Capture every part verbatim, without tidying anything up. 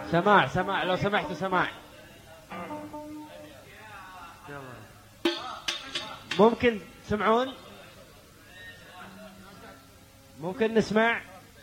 سماع سماع لو سمحتوا سماع. ممكن تسمعون؟ ممكن نسمع؟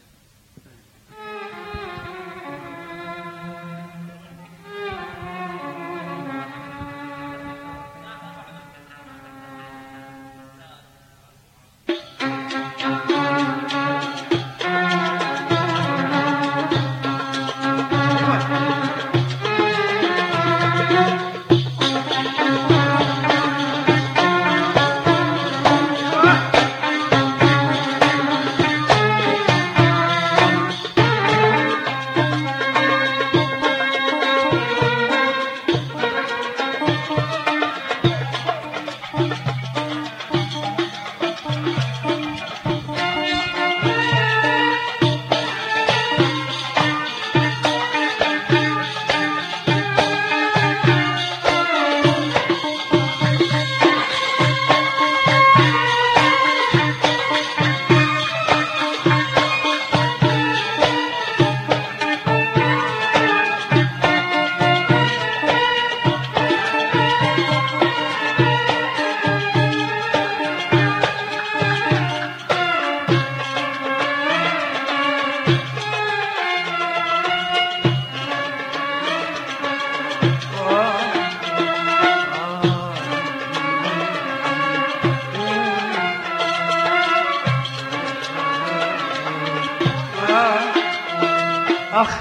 أخ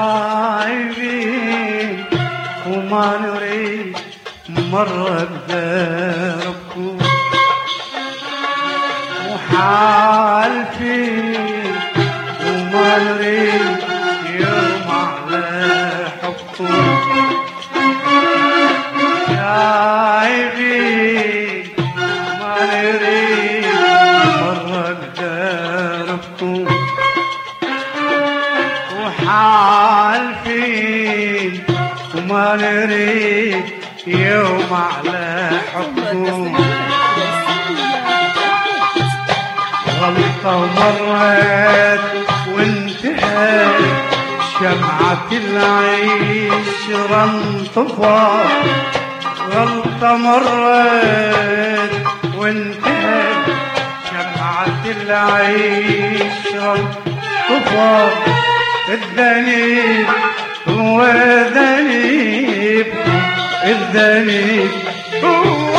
تعبين وما نريد مرة بدربكم وحالفين وما نريد يوم على حبكم تعبين وما نريد مرة بدربكم حالفين وما نريد يوم على حبكم غلطة ومرت وانتهت شمعة العشرة انطفت غلطة مرت وانتهت شمعة العشرة انطفت الذنيب هو ذنيب الذنيب هو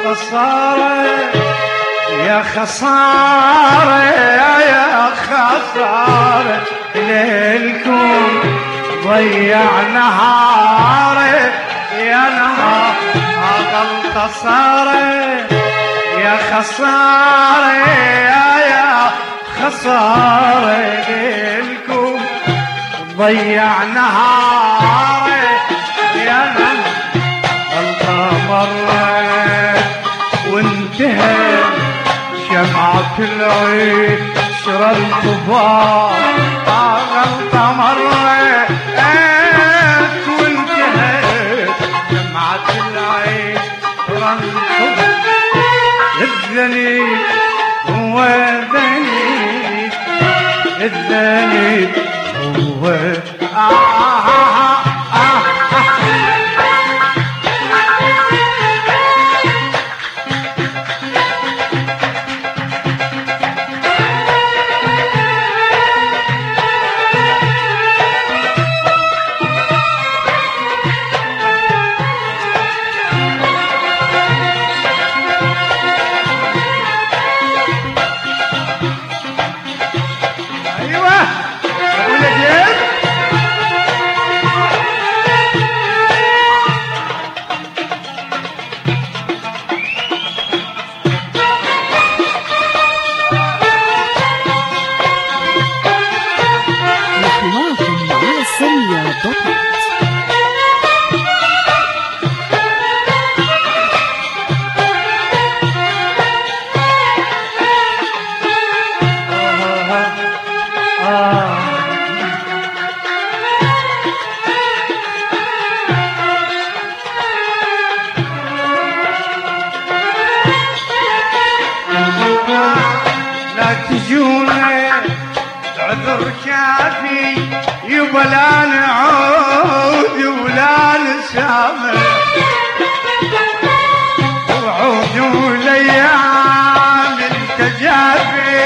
خسارة يا خسارة يا خسارة ليلكم ضيع نهاري يا نهار غلطة صارت يا خسارة يا خسارة ليلكم ضيع نهاري يا نهار غلطة مرت وانتهى شمعة العيد شرى الكبار غلطة مرت وانتهت شمعة العيد شرى الكبار الذنيب هو ذنيب الذنيب هو آه آه آه عذر كافي يبا لا نعود ولا نسامح وعودوا ليام التجافي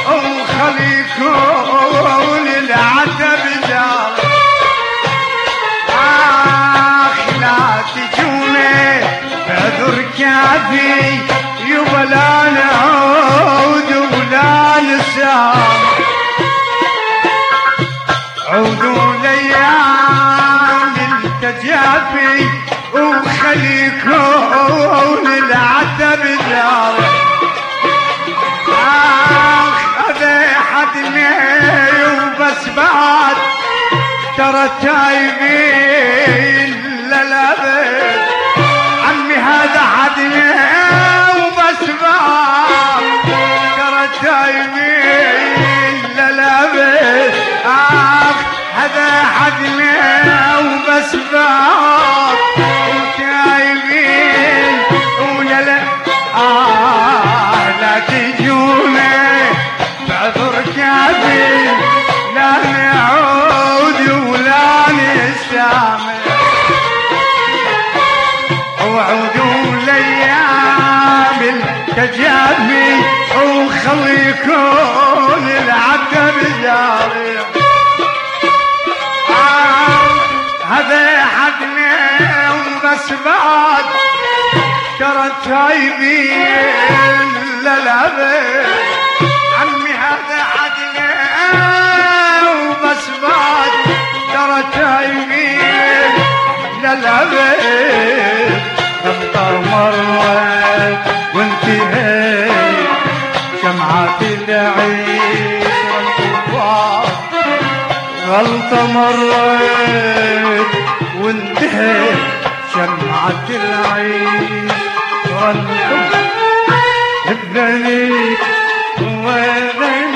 وخليكون العتب دار آخ لا تجوني عذر كافي يبا لا نعود ولا نسامح عودوا ليام التجافي وخليكون العتب دار آخ هذا حدني وبس بعد ترى تايبين للأبد عمي هذا حدني وبس بعد ترى تايبين للأبد آخ هذا حدنا وبس بعض وتايبين ولا لا آه لا تجوني بعذر كافي لا نعود ولا نسامح وعودوا ليام التجافي وخليكون العتب جاري هذا حدنا وبس بعد ترى تايبين للأبد عمي هذا حدنا وبس بعد ترى تايبين للأبد غلطة مرت وانتهيت شمعة العيد والكفار غلطة مرت وانتهت شمعة العيد والكفار الذنيب هو ذنيب